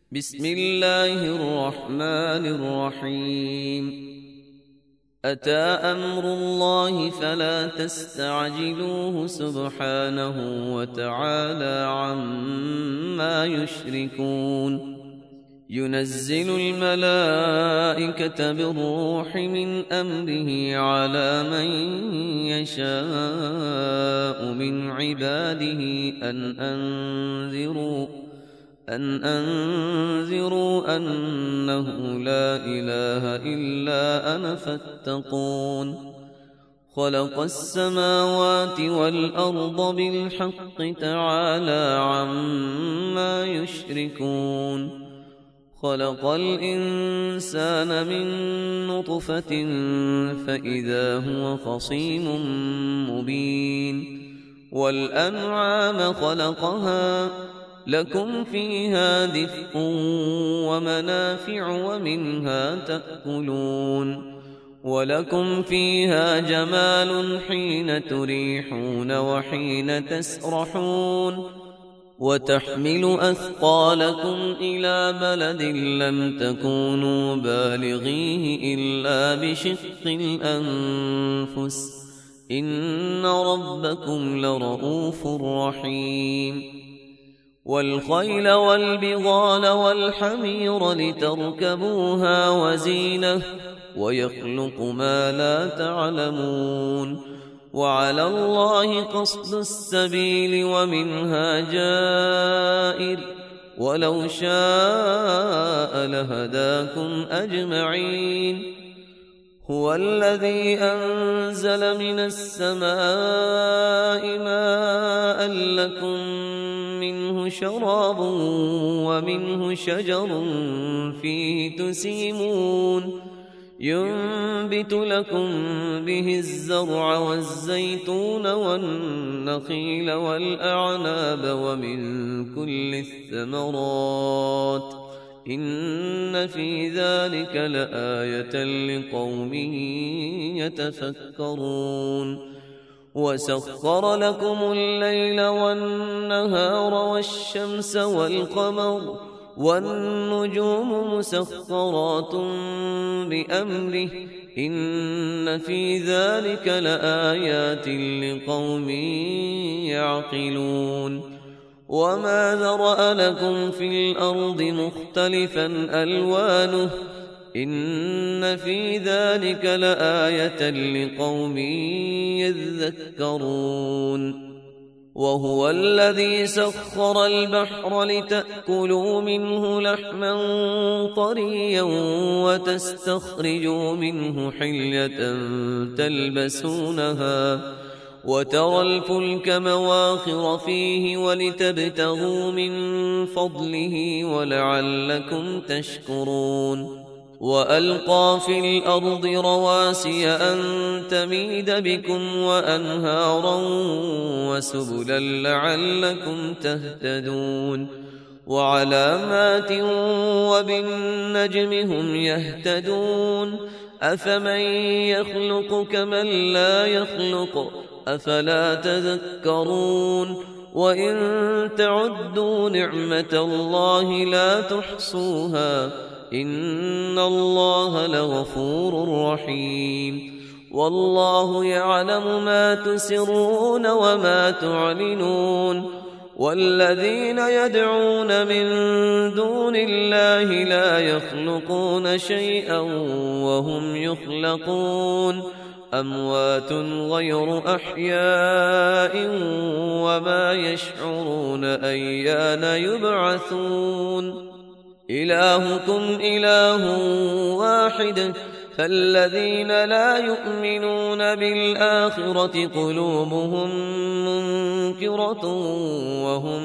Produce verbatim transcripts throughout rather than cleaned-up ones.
بسم الله الرحمن الرحيم. أتى أمر الله فلا تستعجلوه سبحانه وتعالى عما يشركون. ينزل الملائكة بالروح من أمره على من يشاء من عباده أن أنذروا أن أنذروا أنه لا إله إلا أنا فاتقون. خلق السماوات والأرض بالحق تعالى عما يشركون. خلق الإنسان من نطفة فإذا هو خصيم مبين. والأنعام خلقها لكم فيها دفء ومنافع ومنها تأكلون. ولكم فيها جمال حين تريحون وحين تسرحون. وتحمل أثقالكم إلى بلد لم تكونوا بالغيه إلا بشق الأنفس إن ربكم لرؤوف رحيم. والخيل والبغال والحمير لتركبوها وزينة ويخلق ما لا تعلمون. وعلى الله قصد السبيل ومنها جائر ولو شاء لهداكم أجمعين. هو الذي أنزل من السماء ماء لكم منه شراب ومنه شجر فيه تسيمون. ينبت لكم به الزرع والزيتون والنخيل والأعناب ومن كل الثمرات إن في ذلك لآية لقوم يتفكرون. وسخر لكم الليل والنهار والشمس والقمر والنجوم مسخرات بأمره إن في ذلك لآيات لقوم يعقلون. وما ذرأ لكم في الأرض مختلفا ألوانه إن في ذلك لآية لقوم يذكرون. وهو الذي سخر البحر لتأكلوا منه لحما طريا وتستخرجوا منه حلية تلبسونها وترى الفلك مواخر فيه ولتبتغوا من فضله ولعلكم تشكرون. وألقى في الأرض رواسي أن تميد بكم وأنهارا وسبلا لعلكم تهتدون. وعلامات وبالنجم هم يهتدون. أفمن يخلق كمن لا يخلق أفلا تذكرون. وإن تعدوا نعمة الله لا تحصوها إن الله لغفور رحيم. والله يعلم ما تسرون وما تعلنون. والذين يدعون من دون الله لا يخلقون شيئا وهم يخلقون أموات غير أحياء وما يشعرون أيان يبعثون. إلهكم إله واحد فالذين لا يؤمنون بالآخرة قلوبهم منكرة وهم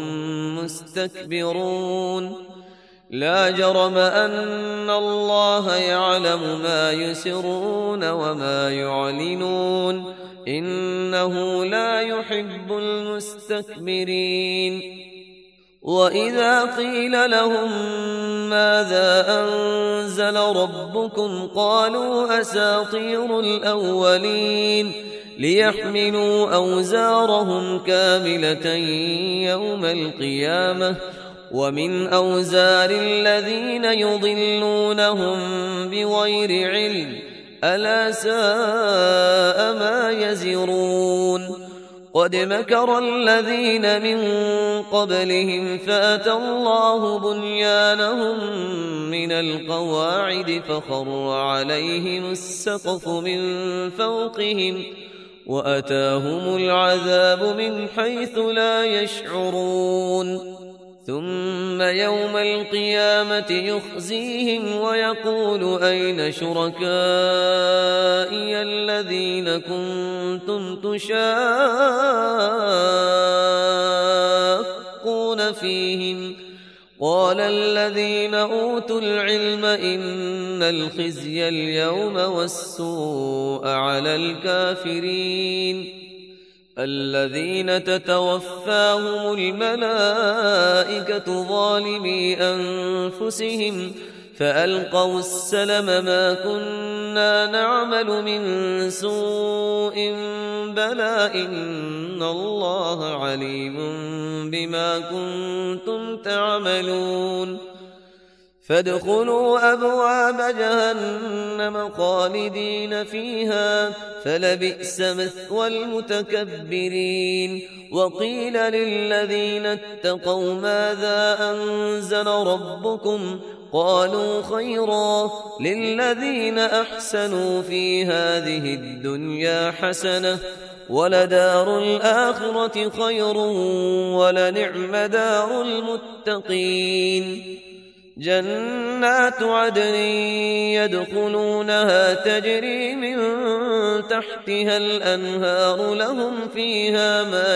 مستكبرون. لا جرم أن الله يعلم ما يسرون وما يعلنون إنه لا يحب المستكبرين. وإذا قيل لهم ماذا أنزل ربكم قالوا أساطير الأولين ليحملوا أوزارهم كاملة يوم القيامة ومن أوزار الذين يضلونهم بغير علم ألا ساء ما يزرون قد مكر الذين من قبلهم فأتى الله بنيانهم من القواعد فخر عليهم السقف من فوقهم وأتاهم العذاب من حيث لا يشعرون ثم يوم القيامة يخزيهم ويقول أين شركائي الذين كنتم تشاقون فيهم قال الذين أوتوا العلم إن الخزي اليوم والسوء على الكافرين الذين تتوفاهم الملائكة ظالمي أنفسهم فألقوا السلم ما كنا نعمل من سوء بلى إن الله عليم بما كنتم تعملون فادخلوا أبواب جهنم خالدين فيها فلبئس مثوى المتكبرين وقيل للذين اتقوا ماذا أنزل ربكم قالوا خيرا للذين أحسنوا في هذه الدنيا حسنة ولدار الآخرة خير ولنعم دار المتقين جنات عدن يدخلونها تجري من تحتها الأنهار لهم فيها ما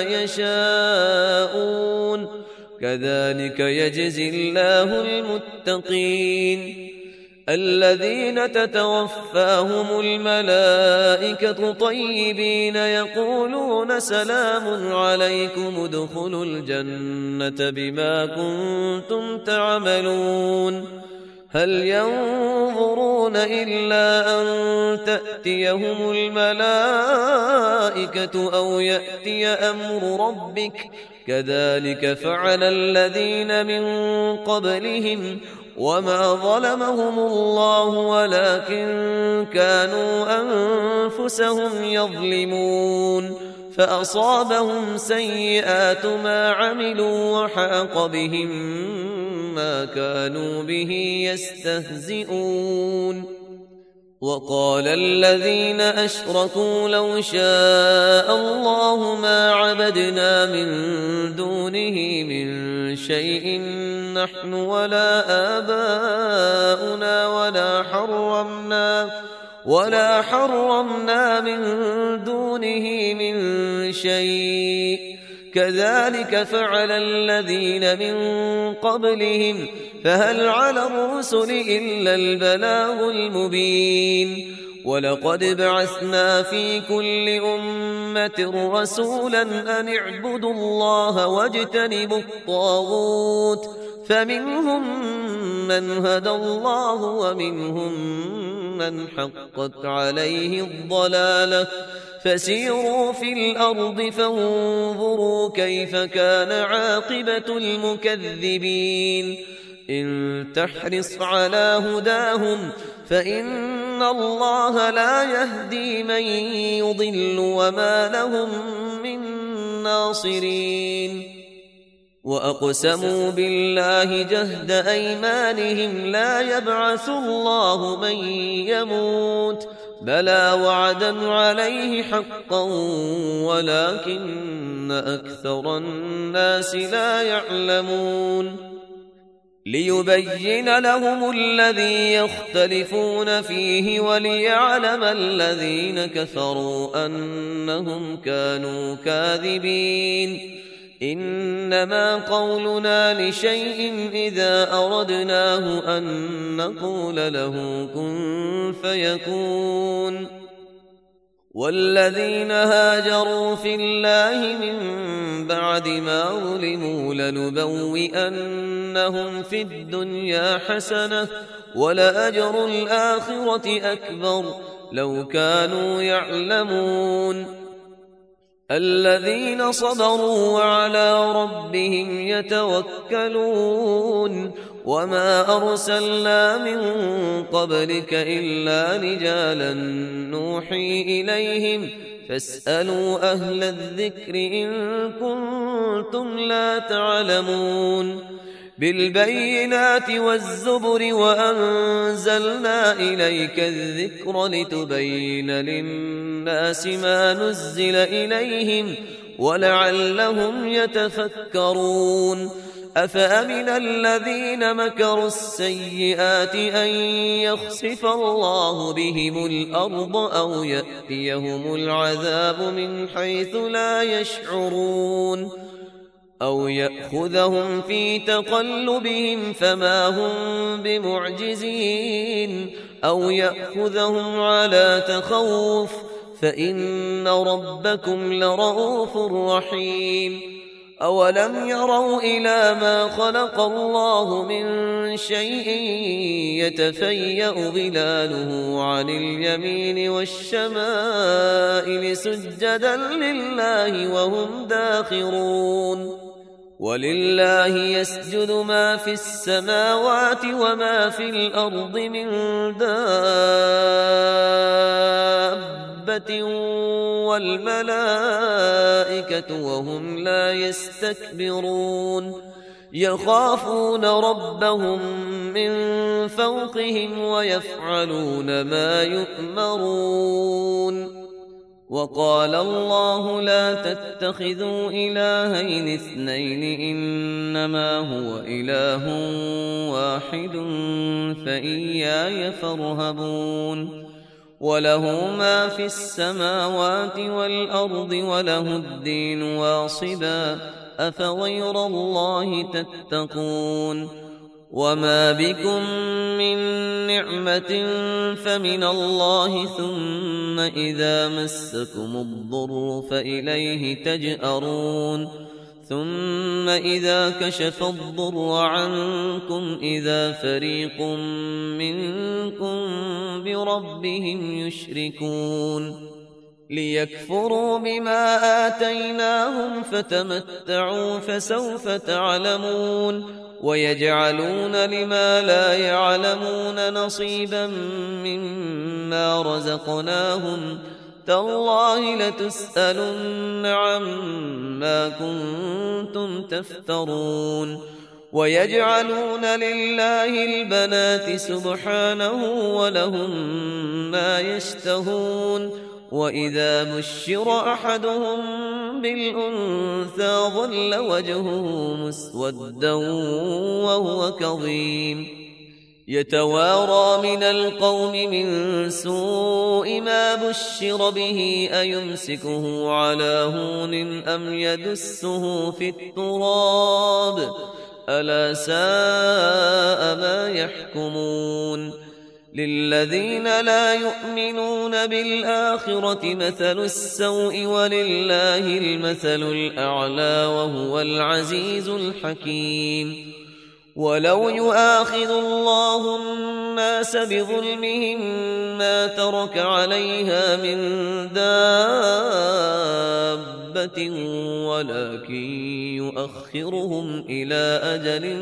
يشاءون كذلك يجزي الله المتقين الذين تتوفاهم الملائكة طيبين يقولون سلام عليكم ادخلوا الجنة بما كنتم تعملون هل ينظرون إلا أن تأتيهم الملائكة أو يأتي أمر ربك كذلك فعل الذين من قبلهم وما ظلمهم الله ولكن كانوا أنفسهم يظلمون فأصابهم سيئات ما عملوا وحاق بهم ما كانوا به يستهزئون وقال الذين أشركوا لو شاء الله ما عبدنا من دونه من شيء نحن ولا آباؤنا ولا حرمنا ولا حرمنا من دونه من شيء كذلك فعل الذين من قبلهم فهل على الرسل إلا البلاغ المبين ولقد بعثنا في كل أمة رسولا أن اعبدوا الله واجتنبوا الطاغوت فمنهم من هدى الله ومنهم من حقت عليه الضلالة فسيروا في الأرض فانظروا كيف كان عاقبة المكذبين إن تحرص على هداهم فإن الله لا يهدي من يضل وما لهم من ناصرين وأقسموا بالله جهد أيمانهم لا يبعث الله من يموت بلى وعدا عليه حقا ولكن أكثر الناس لا يعلمون ليبين لهم الذي يختلفون فيه وليعلم الذين كفروا أنهم كانوا كاذبين إنما قولنا لشيء إذا أردناه أن نقول له كن فيكون والذين هاجروا في الله من بعد ما ظلموا لنبوئنهم في الدنيا حسنة ولأجر الآخرة أكبر لو كانوا يعلمون الذين صبروا وعلى ربهم يتوكلون وما أرسلنا من قبلك إلا رجالا نوحي إليهم فاسألوا أهل الذكر إن كنتم لا تعلمون بالبينات والزبر وأنزلنا إليك الذكر لتبين للناس ما نزل إليهم ولعلهم يتفكرون أفأمن الذين مكروا السيئات أن يخسف الله بهم الأرض أو يأتيهم العذاب من حيث لا يشعرون أو يأخذهم في تقلبهم فما هم بمعجزين أو يأخذهم على تخوف فإن ربكم لرؤوف رحيم أولم يروا إلى ما خلق الله من شيء يتفيأ ظلاله عن اليمين والشمائل سجدا لله وهم داخرون ولله يسجد ما في السماوات وما في الأرض من دابة والملائكة وهم لا يستكبرون يخافون ربهم من فوقهم ويفعلون ما يؤمرون وقال الله لا تتخذوا إلهين اثنين إنما هو إله واحد فإياي فارهبون وله ما في السماوات والأرض وله الدين واصبا أفغير الله تتقون وما بكم من نعمة فمن الله ثم إذا مسكم الضر فإليه تجأرون ثم إذا كشف الضر عنكم إذا فريق منكم بربهم يشركون ليكفروا بما آتيناهم فتمتعوا فسوف تعلمون ويجعلون لما لا يعلمون نصيبا مما رزقناهم تالله لتسألن عما كنتم تفترون ويجعلون لله البنات سبحانه ولهم ما يشتهون وإذا بشر أحدهم بالأنثى ظل وجهه مسودا وهو كظيم يتوارى من القوم من سوء ما بشر به أيمسكه على هون أم يدسه في التراب ألا ساء ما يحكمون للذين لا يؤمنون بالآخرة مثل السوء ولله المثل الأعلى وهو العزيز الحكيم ولو يؤاخذ الله الناس بظلمهم ما ترك عليها من دابة ولكن يؤخرهم إلى أجل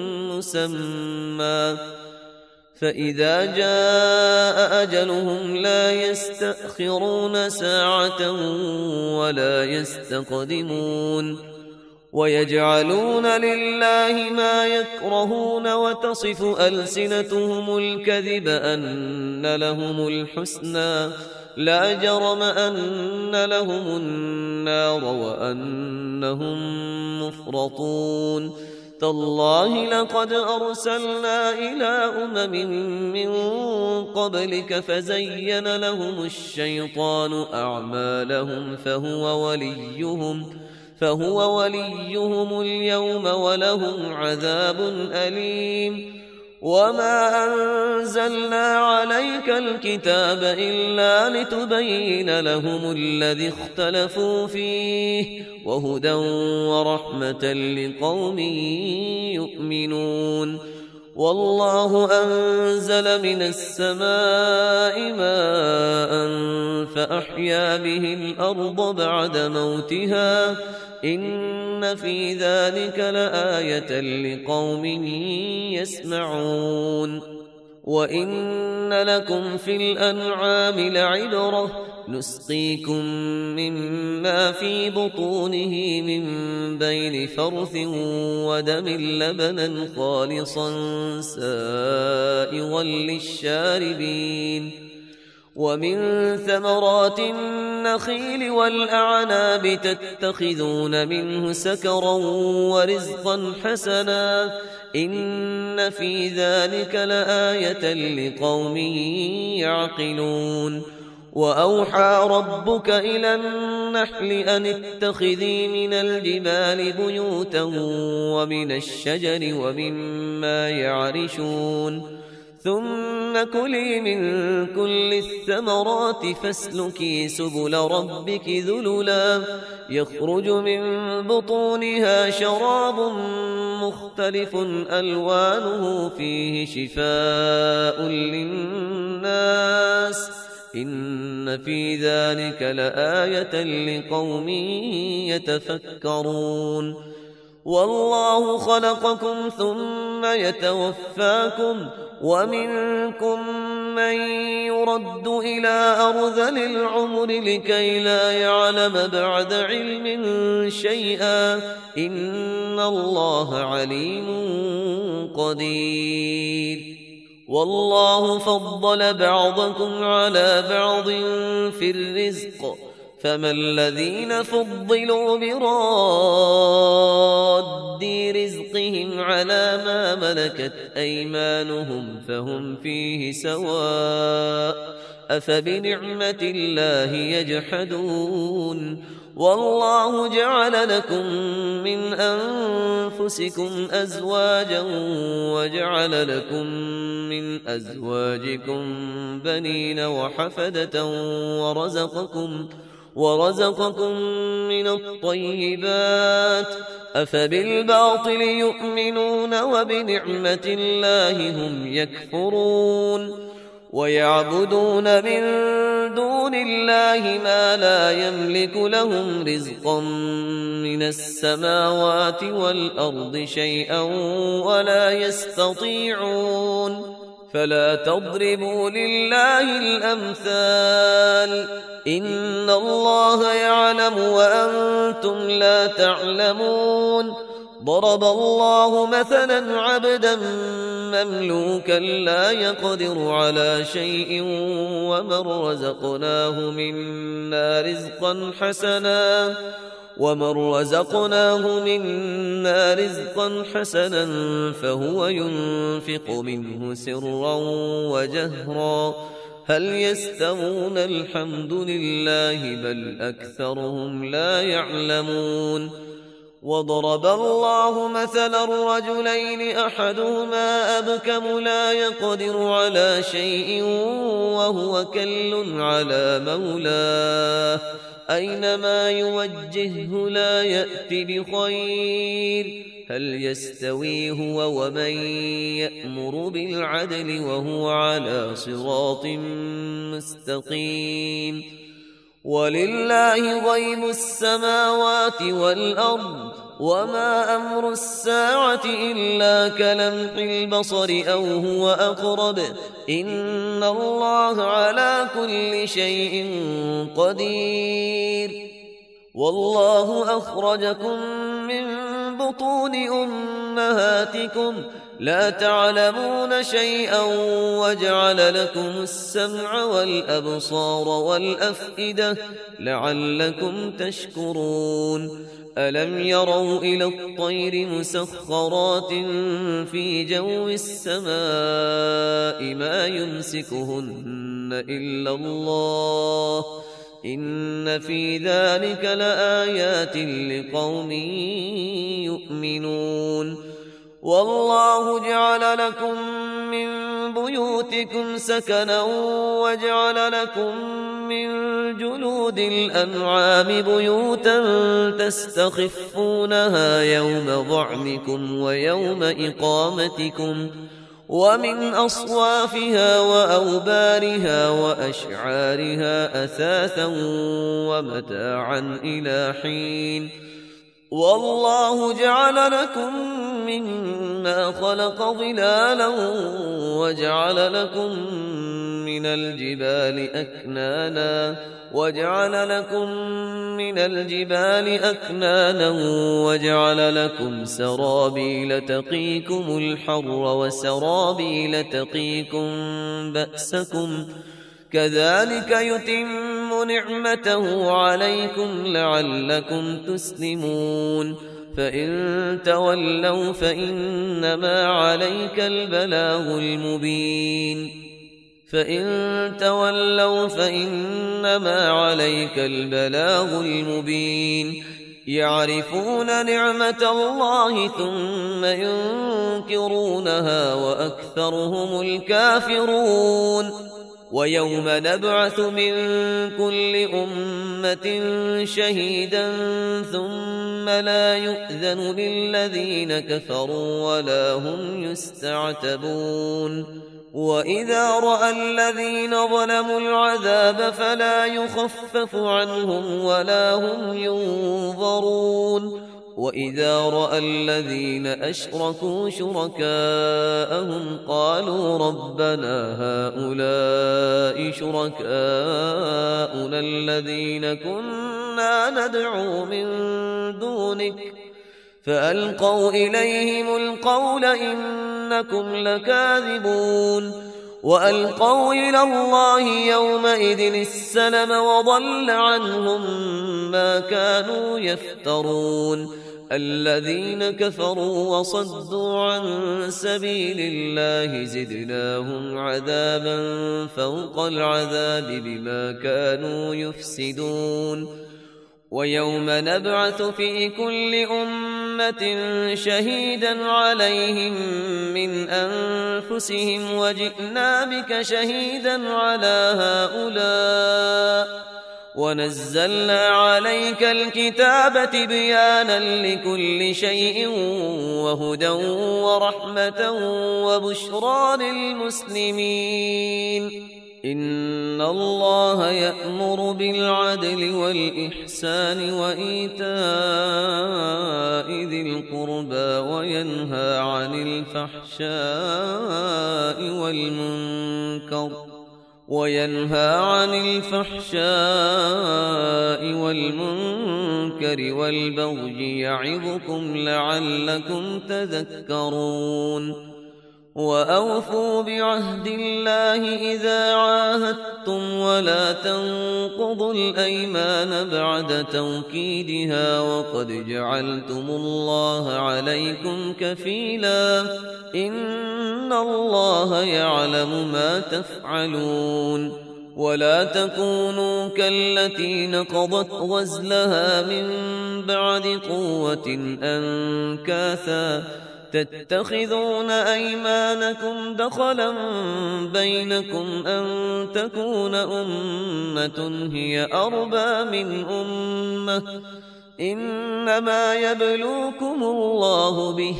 مسمى فإذا جاء أجلهم لا يستأخرون ساعة ولا يستقدمون ويجعلون لله ما يكرهون وتصف ألسنتهم الكذب أن لهم الحسنى لا جرم أن لهم النار وأنهم مفرطون تالله لقد أرسلنا إلى أمم من قبلك فزين لهم الشيطان أعمالهم فهو وليهم فهو وليهم اليوم ولهم عذاب أليم وما أنزلنا عليك الكتاب إلا لتبين لهم الذي اختلفوا فيه وهدى ورحمة لقوم يؤمنون والله أنزل من السماء ماء فأحيا به الأرض بعد موتها إن في ذلك لآية لقوم يسمعون وإن لكم في الأنعام لعبرة نسقيكم مما في بطونه من بين فرث ودم لبنا خالصا سائغا للشاربين ومن ثمرات النخيل والأعناب تتخذون منه سكرا ورزقا حسنا إن في ذلك لآية لقوم يعقلون وأوحى ربك إلى النحل أن اتخذي من الجبال بيوتا ومن الشجر ومما يعرشون ثم كلي من كل الثمرات فاسلكي سبل ربك ذللا يخرج من بطونها شراب مختلف ألوانه فيه شفاء للناس إن في ذلك لآية لقوم يتفكرون والله خلقكم ثم يتوفاكم ومنكم من يرد إلى أرذل العمر لكي لا يعلم بعد علم شيئا إن الله عليم قدير والله فضل بعضكم على بعض في الرزق فما الذين فضلوا براد رزقهم على ما ملكت أيمانهم فهم فيه سواء أفبنعمة الله يجحدون والله جعل لكم من أنفسكم أزواجا وجعل لكم من أزواجكم بنين وحفدة ورزقكم ورزقكم من الطيبات أفبالباطل يؤمنون وبنعمة الله هم يكفرون ويعبدون من دون الله ما لا يملك لهم رزقا من السماوات والأرض شيئا ولا يستطيعون فلا تضربوا لله الأمثال إن الله يعلم وأنتم لا تعلمون ضرب الله مثلا عبدا مملوكا لا يقدر على شيء ومن رزقناه منا رزقا حسنا ومن رزقناه منا رزقا حسنا فهو ينفق منه سرا وجهرا هل يستوون الحمد لله بل أكثرهم لا يعلمون وضرب الله مثلا رجلين أحدهما أبكم لا يقدر على شيء وهو كل على مولاه أينما يوجهه لا يأتي بخير هل يستوي هو ومن يأمر بالعدل وهو على صراط مستقيم ولله غيب السماوات والأرض وما أمر الساعة إلا كلمح البصر أو هو أقرب إن الله على كل شيء قدير والله أخرجكم من بطون أمهاتكم لا تعلمون شيئا وجعل لكم السمع والأبصار والأفئدة لعلكم تشكرون ألم يروا إلى الطير مسخرات في جو السماء ما يمسكهن إلا الله إن في ذلك لآيات لقوم يؤمنون والله جعل لكم من بيوتكم سكنا وجعل لكم من جلود الأنعام بيوتا تستخفونها يوم ظعنكم ويوم إقامتكم ومن أصوافها وأوبارها وأشعارها أثاثا ومتاعا إلى حين. والله جعل لكم مما خلق ظلالا وجعل لكم من الجبال أكنانا وجعل لكم من الجبال أكنانا وجعل لكم سرابيل تقيكم الحر وسرابيل تقيكم بأسكم كذلك يتم نعمته عليكم لعلكم تسلمون. فإن تولوا فإنما عليك البلاغ المبين فإن تولوا فإنما عليك البلاغ المبين يعرفون نعمة الله ثم ينكرونها وأكثرهم الكافرون. ويوم نبعث من كل أمة شهيدا ثم لا يؤذن للذين كفروا ولا هم يستعتبون. وإذا رأى الذين ظلموا العذاب فلا يخفف عنهم ولا هم ينظرون. وإذا رأى الذين أشركوا شركاءهم قالوا ربنا هؤلاء شركاؤنا الذين كنا ندعو من دونك فألقوا إليهم القول إنكم لكاذبون. وألقوا إلى الله يومئذ السلم وضل عنهم ما كانوا يفترون. الذين كفروا وصدوا عن سبيل الله زدناهم عذابا فوق العذاب بما كانوا يفسدون. ويوم نبعث في كل أمة شهيدا عليهم من أنفسهم وجئنا بك شهيدا على هؤلاء ونزلنا عليك الكتاب تبيانا لكل شيء وهدى ورحمة وبشرى للمسلمين. إن الله يأمر بالعدل والإحسان وإيتاء ذي القربى وينهى عن الفحشاء والمنكر وينهى عن الفحشاء والمنكر والبغي يعظكم لعلكم تذكرون. وأوفوا بعهد الله إذا عاهدتم ولا تنقضوا الأيمان بعد توكيدها وقد جعلتم الله عليكم كفيلا إن الله يعلم ما تفعلون. ولا تكونوا كالتي نقضت غزلها من بعد قوة أنكاثا تتخذون أيمانكم دخلا بينكم أن تكون أمة هي أربى من أمة إنما يبلوكم الله به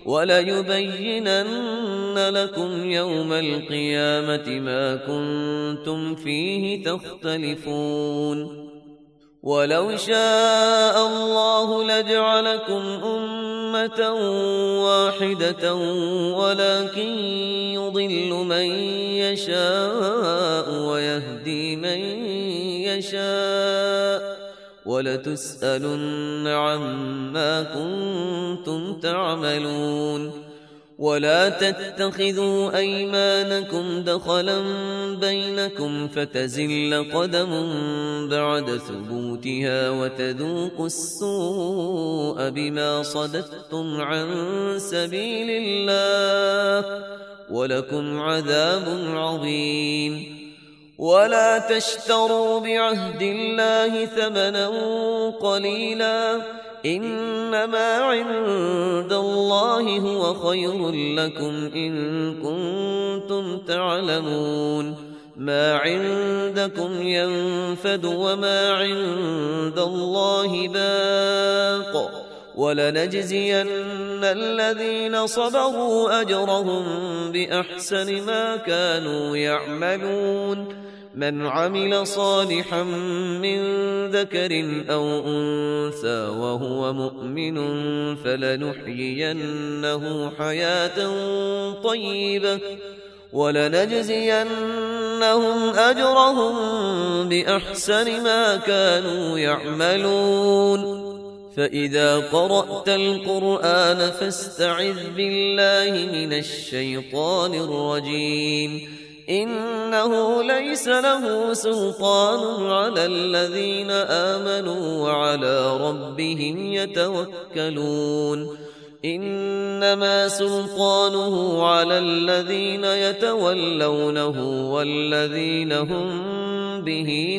وليبينن لكم يوم القيامة ما كنتم فيه تختلفون. ولو شاء الله لجعلكم أمة واحدة ولكن يضل من يشاء ويهدي من يشاء ولتسألن عما كنتم تعملون. ولا تتخذوا أيمانكم دخلا بينكم فتزل قدم بعد ثبوتها وتذوقوا السوء بما صددتم عن سبيل الله ولكم عذاب عظيم. ولا تشتروا بعهد الله ثمنا قليلا إنما عند الله هو خير لكم إن كنتم تعلمون. ما عندكم ينفد وما عند الله باق ولنجزين الذين صبروا أجرهم بأحسن ما كانوا يعملون من عمل صالحا من ذكر أو أنثى وهو مؤمن فلنحيينه حياة طيبة ولنجزينهم أجرهم بأحسن ما كانوا يعملون فإذا قرأت القرآن فاستعذ بالله من الشيطان الرجيم إنه ليس له سلطان على الذين آمنوا وعلى ربهم يتوكلون إنما سلطانه على الذين يتولونه والذين هم به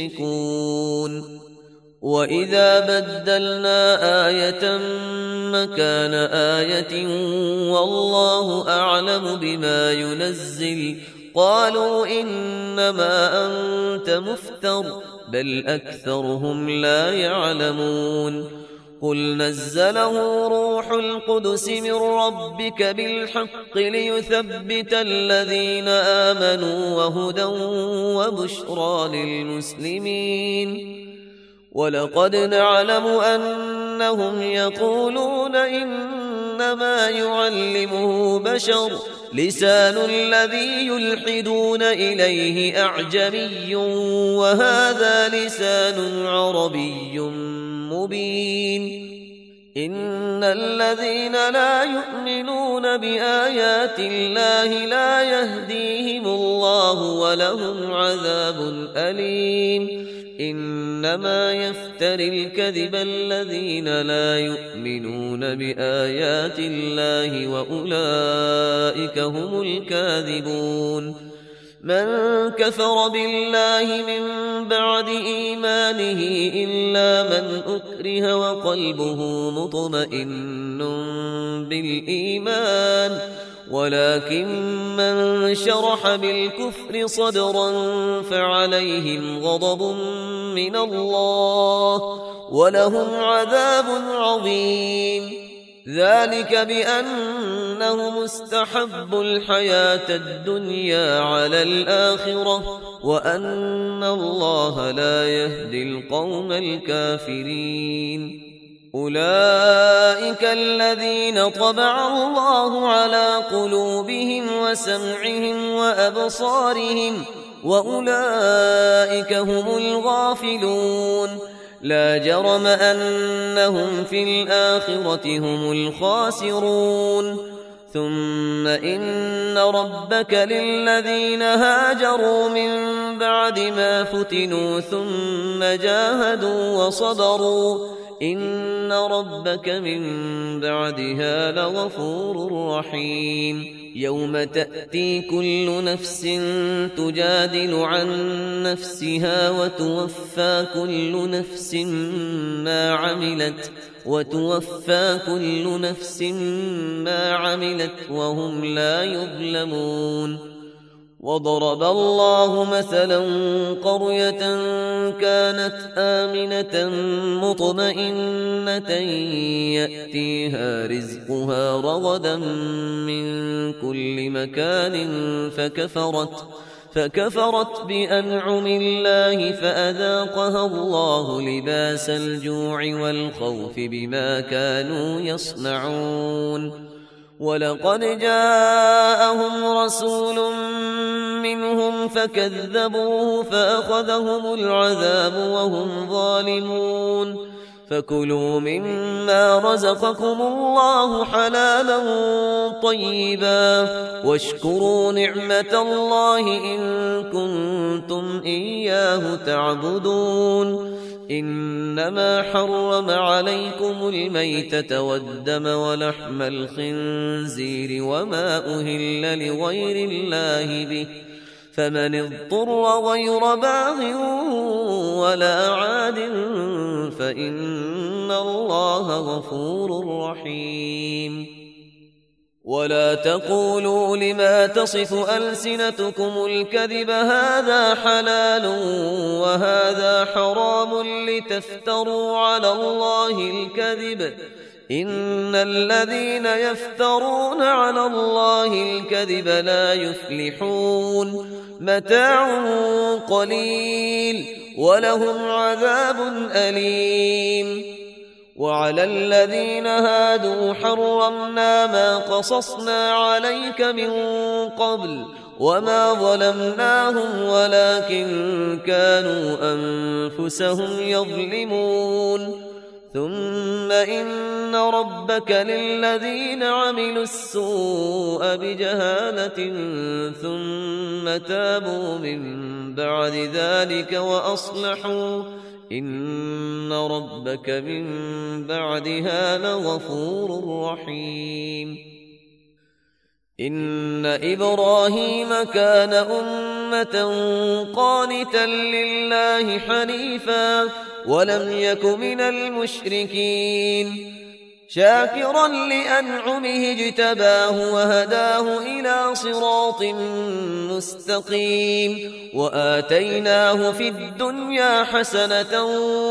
مشركون وإذا بدلنا آية مكان آية والله أعلم بما ينزل قالوا إنما أنت مفتر بل أكثرهم لا يعلمون قل نزله روح القدس من ربك بالحق ليثبت الذين آمنوا وهدى وبشرى للمسلمين ولقد نعلم أنهم يقولون إنما يعلمه بشر لسان الذي يلحدون إليه أعجمي وهذا لسان عربي مبين إن الذين لا يؤمنون بآيات الله لا يهديهم الله ولهم عذاب أليم إنما يفتري الكذب الذين لا يؤمنون بآيات الله وأولئك هم الكاذبون من كفر بالله من بعد إيمانه إلا من أكره وقلبه مطمئن بالإيمان ولكن من شرح بالكفر صدرا فعليهم غضب من الله ولهم عذاب عظيم ذلك بأنهم استحبوا الحياة الدنيا على الآخرة وأن الله لا يهدي القوم الكافرين أولئك الذين طبع الله على قلوبهم وسمعهم وأبصارهم وأولئك هم الغافلون لا جرم أنهم في الآخرة هم الخاسرون ثم إن ربك للذين هاجروا من بعد ما فتنوا ثم جاهدوا وصبروا إن ربك من بعدها لغفور رحيم يوم تأتي كل نفس تجادل عن نفسها وتوفى كل نفس ما عملت وتوفى كل نفس ما عملت وهم لا يظلمون وضرب الله مثلا قرية كانت آمنة مطمئنة يأتيها رزقها رغدا من كل مكان فكفرت فكفرت بأنعم الله فأذاقها الله لباس الجوع والخوف بما كانوا يصنعون ولقد جاءهم رسول منهم فكذبوه فأخذهم العذاب وهم ظالمون فكلوا مما رزقكم الله حلالا طيبا واشكروا نعمة الله إن كنتم إياه تعبدون إنما حرم عليكم الميتة والدم ولحم الخنزير وما أهل لغير الله به فمن اضطر غير باغ ولا عاد فإن الله غفور رحيم ولا تقولوا لما تصف ألسنتكم الكذب هذا حلال وهذا حرام لتفتروا على الله الكذب إن الذين يفترون على الله الكذب لا يفلحون متاع قليل ولهم عذاب أليم وعلى الذين هادوا حرمنا ما قصصنا عليك من قبل وما ظلمناهم ولكن كانوا أنفسهم يظلمون ثم إن ربك للذين عملوا السوء بجهالة ثم تابوا من بعد ذلك وأصلحوا إن ربك من بعدها لغفور رحيم إن إبراهيم كان أمة قانتا لله حنيفا ولم يك من المشركين شاكرا لأنعمه اجتباه وهداه إلى صراط مستقيم وآتيناه في الدنيا حسنة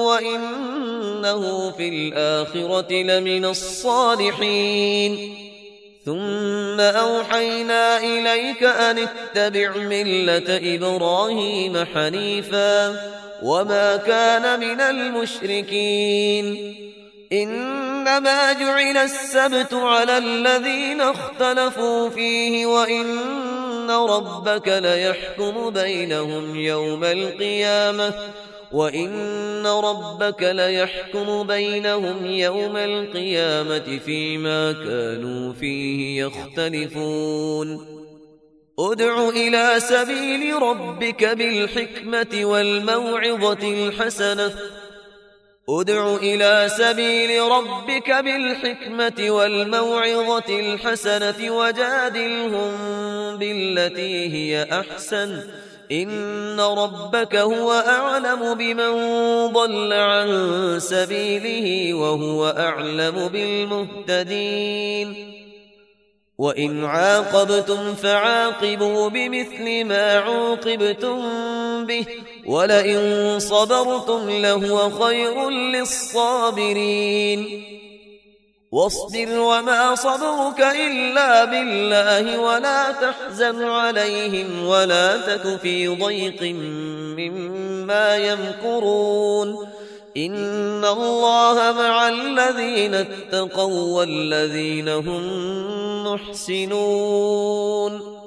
وإنه في الآخرة لمن الصالحين ثم أوحينا إليك أن اتبع ملة إبراهيم حنيفا وما كان من المشركين إنما جعل السبت على الذين اختلفوا فيه وإن ربك ليحكم بينهم يوم القيامة وإن ربك ليحكم بينهم يوم القيامة فيما كانوا فيه يختلفون ادع إلى سبيل ربك بالحكمة والموعظة الحسنة ادع إلى سبيل ربك بالحكمة والموعظة الحسنة وجادلهم بالتي هي أحسن إن ربك هو أعلم بمن ضل عن سبيله وهو أعلم بالمهتدين وإن عاقبتم فعاقبوا بمثل ما عوقبتم به ولئن صبرتم لهو خير للصابرين واصبر وما صبرك إلا بالله ولا تحزن عليهم ولا تك في ضيق مما يمكرون إن الله مع الذين اتقوا والذين هم محسنون